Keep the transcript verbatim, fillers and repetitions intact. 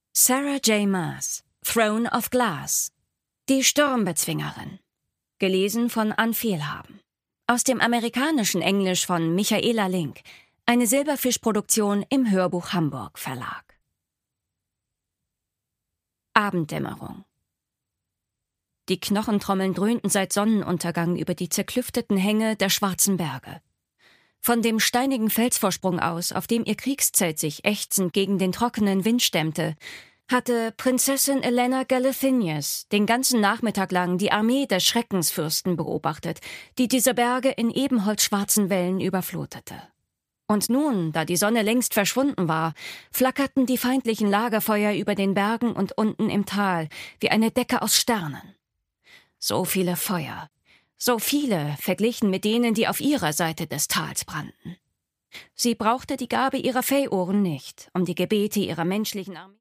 Sarah J. Maas, Throne of Glass. Die Sturmbezwingerin. Gelesen von Ann Fehlhaben. Aus dem amerikanischen Englisch von Michaela Link. Eine Silberfisch-Produktion im Hörbuch Hamburg Verlag. Abenddämmerung. Die Knochentrommeln dröhnten seit Sonnenuntergang über die zerklüfteten Hänge der Schwarzen Berge. Von dem steinigen Felsvorsprung aus, auf dem ihr Kriegszelt sich ächzend gegen den trockenen Wind stemmte, hatte Prinzessin Elena Galathinius den ganzen Nachmittag lang die Armee des Schreckensfürsten beobachtet, die diese Berge in ebenholzschwarzen Wellen überflutete. Und nun, da die Sonne längst verschwunden war, flackerten die feindlichen Lagerfeuer über den Bergen und unten im Tal wie eine Decke aus Sternen. So viele Feuer, so viele verglichen mit denen, die auf ihrer Seite des Tals brannten. Sie brauchte die Gabe ihrer Fey-Ohren nicht, um die Gebete ihrer menschlichen Armee